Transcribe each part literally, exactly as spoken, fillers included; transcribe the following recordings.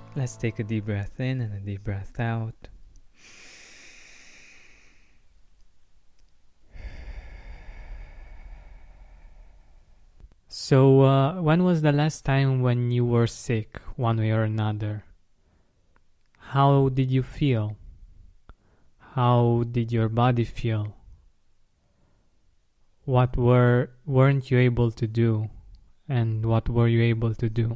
Let's take a deep breath in and a deep breath out. So, uh, when was the last time when you were sick, one way or another? How did you feel? How did your body feel? What were weren't you able to do, and what were you able to do?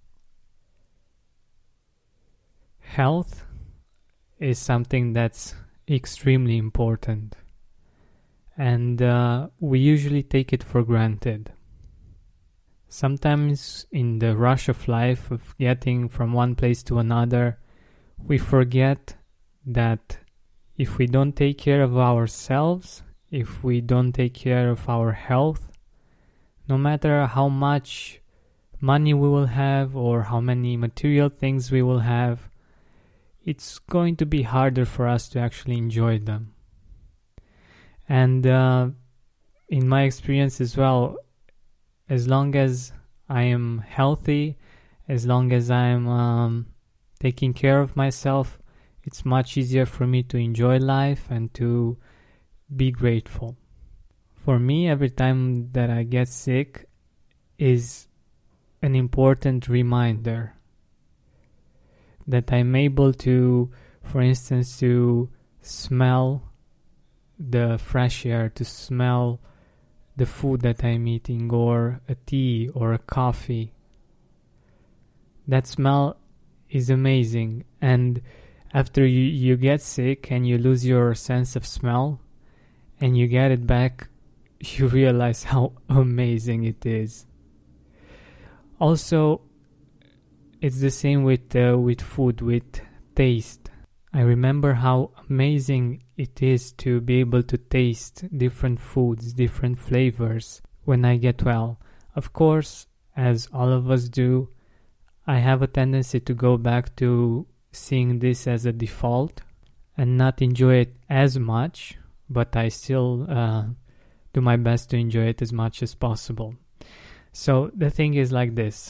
Health is something that's extremely important, and uh, we usually take it for granted. Sometimes in the rush of life, of getting from one place to another, we forget that if we don't take care of ourselves, if we don't take care of our health, no matter how much money we will have or how many material things we will have, it's going to be harder for us to actually enjoy them. And uh, in my experience as well, as long as I am healthy, as long as I'm um, taking care of myself, it's much easier for me to enjoy life and to be grateful. For me, every time that I get sick is an important reminder that I'm able to, for instance, to smell the fresh air, to smell the food that I'm eating, or a tea or a coffee. That smell is amazing, and after you, you get sick and you lose your sense of smell and you get it back, you realize how amazing it is. Also, it's the same with uh, with food, with taste. I remember how amazing it is to be able to taste different foods, different flavors when I get well. Of course, as all of us do, I have a tendency to go back to seeing this as a default and not enjoy it as much, but I still uh, do my best to enjoy it as much as possible. So the thing is like this.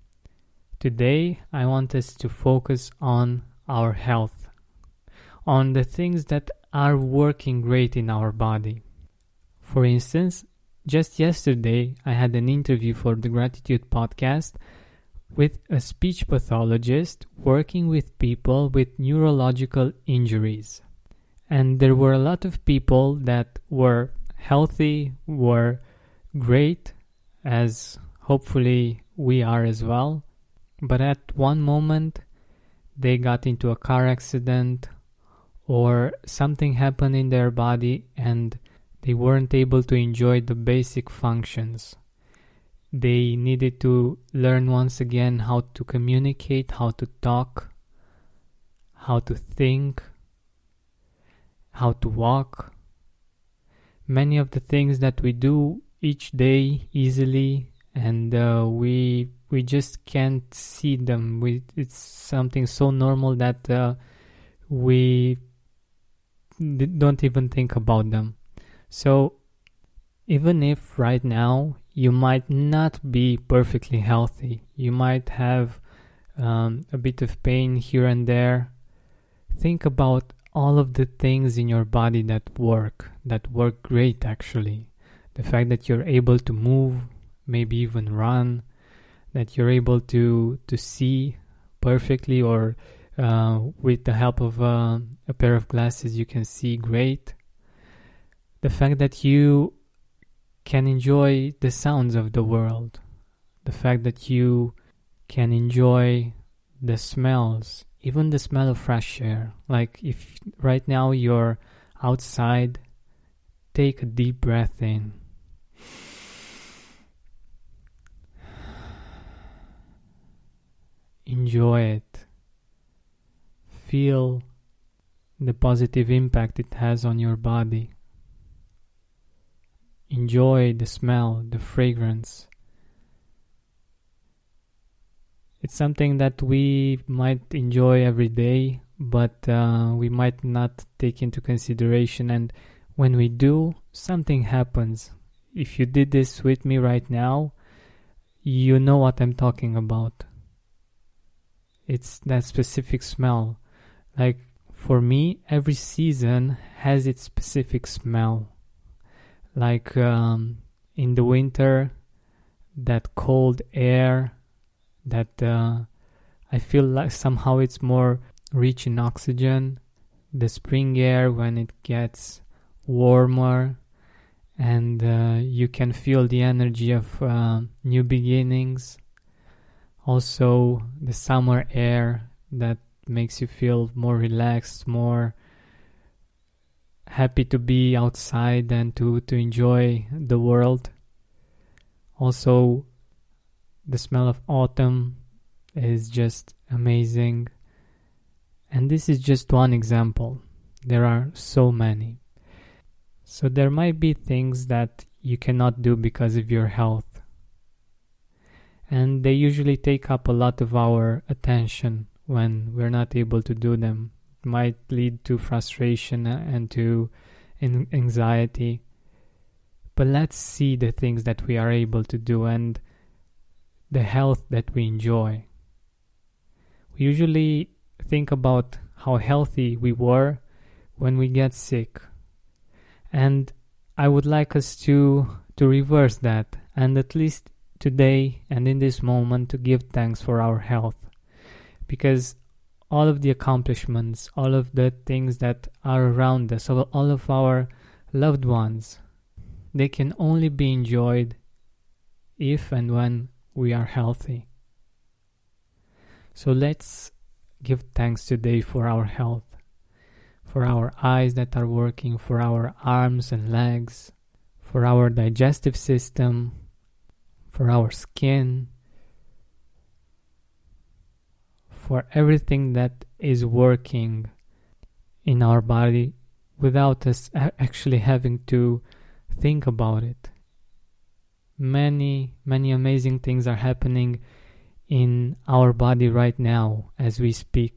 Today, I want us to focus on our health, on the things that are working great in our body. For instance, just yesterday, I had an interview for the Gratitude podcast with a speech pathologist working with people with neurological injuries. And there were a lot of people that were healthy, were great, as hopefully we are as well. But at one moment, they got into a car accident or something happened in their body and they weren't able to enjoy the basic functions. They needed to learn once again how to communicate, how to talk, how to think, how to walk. Many of the things that we do each day easily, and uh, we we just can't see them. We, it's something so normal that uh, we d- don't even think about them. So even if right now you might not be perfectly healthy, you might have um, a bit of pain here and there, think about all of the things in your body that work, that work great actually. The fact that you're able to move, maybe even run, that you're able to, to see perfectly, or uh, with the help of uh, a pair of glasses you can see great. The fact that you can enjoy the sounds of the world. The fact that you can enjoy the smells, even the smell of fresh air. Like if right now you're outside, take a deep breath in. Enjoy it. Feel the positive impact it has on your body. Enjoy the smell, the fragrance. It's something that we might enjoy every day, but uh, we might not take into consideration. And when we do, something happens. If you did this with me right now, you know what I'm talking about. it's that specific smell. Like for me, every season has its specific smell. Like um, in the winter, that cold air, that uh, I feel like somehow it's more rich in oxygen. The spring air when it gets warmer, and uh, you can feel the energy of uh, new beginnings. Also the summer air that makes you feel more relaxed, more happy to be outside and to, to enjoy the world. Also the smell of autumn is just amazing. And this is just one example. There are so many. So there might be things that you cannot do because of your health. And they usually take up a lot of our attention when we're not able to do them. It might lead to frustration and to anxiety. But let's see the things that we are able to do and the health that we enjoy. We usually think about how healthy we were when we get sick. And I would like us to to reverse that, and at least today and in this moment to give thanks for our health. Because all of the accomplishments, all of the things that are around us, all of our loved ones, they can only be enjoyed if and when we are healthy. So let's give thanks today for our health, for our eyes that are working, for our arms and legs, for our digestive system, for our skin, for everything that is working in our body without us actually having to think about it. Many, many amazing things are happening in our body right now as we speak.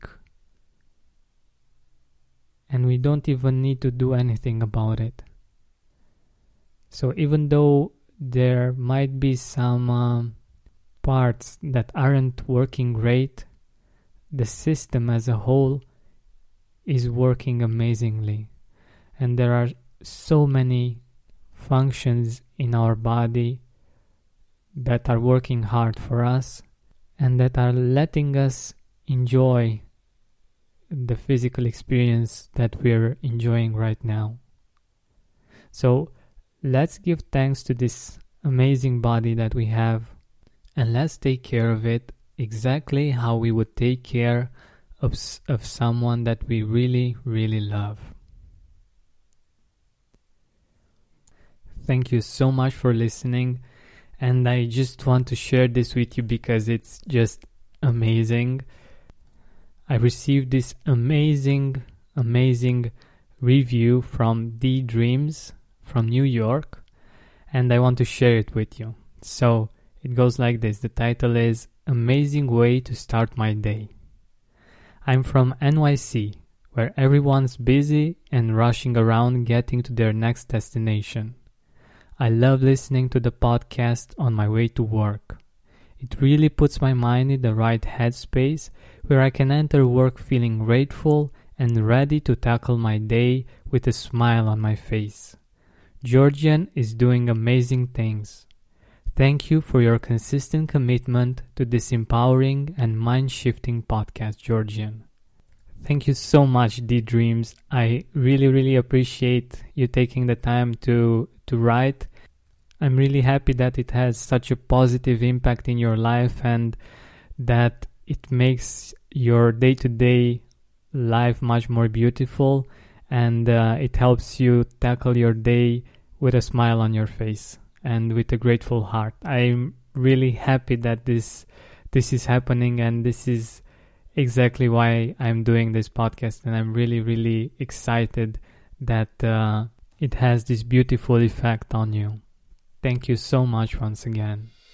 And we don't even need to do anything about it. So even though there might be some um, parts that aren't working great, the system as a whole is working amazingly. And there are so many functions in our body that are working hard for us and that are letting us enjoy the physical experience that we're enjoying right now. So let's give thanks to this amazing body that we have, and let's take care of it exactly how we would take care of, of someone that we really, really love. Thank you so much for listening, and I just want to share this with you because it's just amazing. I received this amazing, amazing review from D Dreams from New York, and I want to share it with you. So it goes like this. The title is Amazing Way to Start My Day. I'm from N Y C, where everyone's busy and rushing around getting to their next destination. I love listening to the podcast on my way to work. It really puts my mind in the right headspace where I can enter work feeling grateful and ready to tackle my day with a smile on my face. Georgian is doing amazing things. Thank you for your consistent commitment to this empowering and mind-shifting podcast, Georgian. Thank you so much, D Dreams. I really, really appreciate you taking the time to, to write. I'm really happy that it has such a positive impact in your life and that it makes your day-to-day life much more beautiful, and uh, it helps you tackle your day with a smile on your face and with a grateful heart. I'm really happy that this this is happening, and this is exactly why I'm doing this podcast, and I'm really, really excited that uh, it has this beautiful effect on you. Thank you so much once again.